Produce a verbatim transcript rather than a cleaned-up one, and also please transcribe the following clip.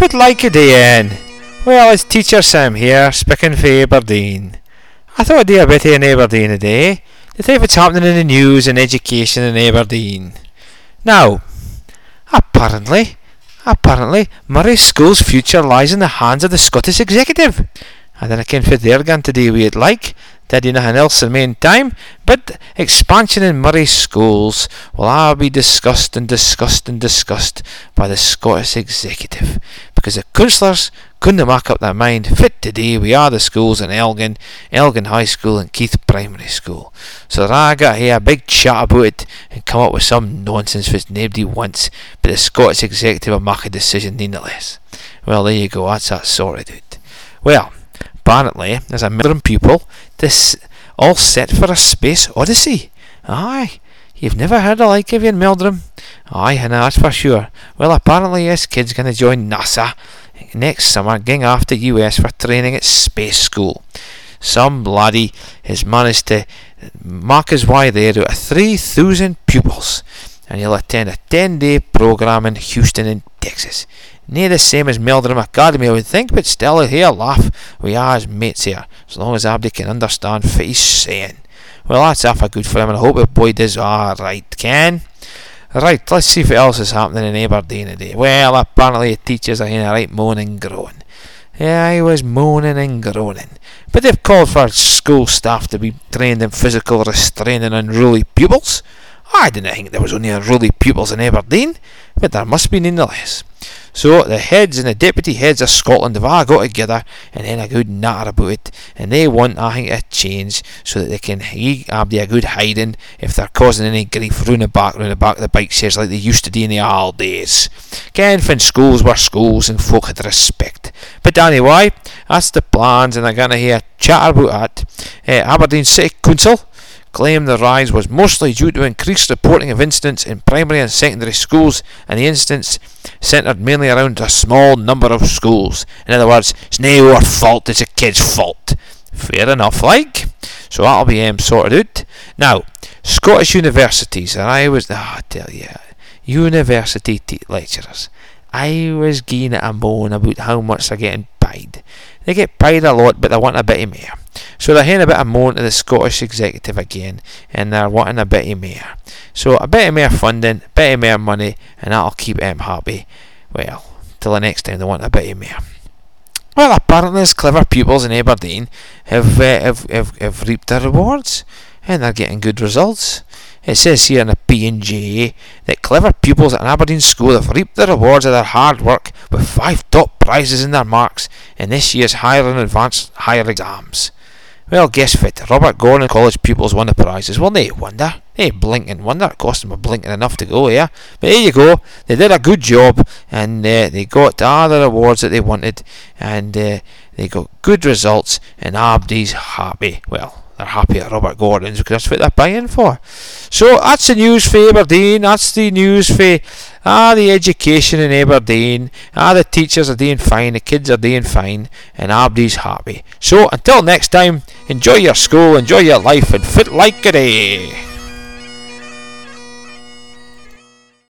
Fit like a day in. Well, it's Teacher Sam here, speaking for Aberdeen. I thought I'd do a bit in Aberdeen today, to tell you what's happening in the news and education in Aberdeen. Now, apparently, apparently, Murray School's future lies in the hands of the Scottish Executive. I don't know what they're going to do with it like. Did you nothing else in the meantime? But expansion in Murray Schools will all be discussed and discussed and discussed by the Scottish Executive, because the councillors couldn't make up their mind fit today we are the schools in Elgin, Elgin High School and Keith Primary School. So I got here a big chat about it and come up with some nonsense which nobody wants, but the Scottish Executive will make a decision nonetheless. Well, there you go, that's that sorted out. Well, apparently there's a million pupil this all set for a space odyssey. Aye, you've never heard the like of you in Meldrum? Aye, and that's for sure. Well, apparently this kid's going to join NASA next summer, going off to U S for training at space school. Some laddie has managed to mark his way there out of three thousand pupils, and he'll attend a ten day programme in Houston in Texas. Near the same as Meldrum Academy, I would think, but still he'll laugh we are his mates here, as long as everybody can understand what he's saying. Well, that's awful good for him, and I hope the boy does alright, Ken. Right, let's see what else is happening in Aberdeen today. Well, apparently the teachers are in a right moaning and groaning. Yeah, I was moaning and groaning. But they've called for school staff to be trained in physical restraining unruly pupils. I didn't think there was only unruly pupils in Aberdeen, but there must be nonetheless. So the heads and the deputy heads of Scotland have all got together and then a good natter about it, and they want I think a change so that they can give Abdi a good hiding if they're causing any grief round the back round the back of the bike shares like they used to do in the old days. Ken when schools were schools and folk had respect. But anyway, that's the plans, and they're going to hear chatter about that. Uh, Aberdeen City Council claimed the rise was mostly due to increased reporting of incidents in primary and secondary schools, and the incidents centred mainly around a small number of schools. In other words, it's no our fault, it's a kid's fault. Fair enough, like. So that'll be um, sorted out. Now, Scottish universities, and I was, oh, I tell you, university te- lecturers, I was giving it a moan about how much they're getting paid. They get paid a lot, but they want a bit more. So they're hearing a bit of moan to the Scottish Executive again, and they're wanting a bit more. So a bit more funding, a bit more money, and that'll keep them happy. Well, till the next time they want a bit more. Well, apparently these clever pupils in Aberdeen have, uh, have, have, have reaped their rewards, and they're getting good results. It says here in the P and J that clever pupils at an Aberdeen school have reaped the rewards of their hard work with five top prizes in their marks in this year's higher and advanced higher exams. Well, guess what? Robert Gordon College pupils won the prizes. Well, no wonder. They blinking wonder. It cost them a blinking enough to go, yeah. But there you go. They did a good job, and uh, they got all the rewards that they wanted, and uh, they got good results, and Abdi's happy. Well, they're happy at Robert Gordon's because that's what they're paying for. So that's the news for Aberdeen. That's the news for ah the education in Aberdeen. Ah, the teachers are doing fine, the kids are doing fine, and Abdi's happy. So until next time, enjoy your school, enjoy your life, and fit like a day.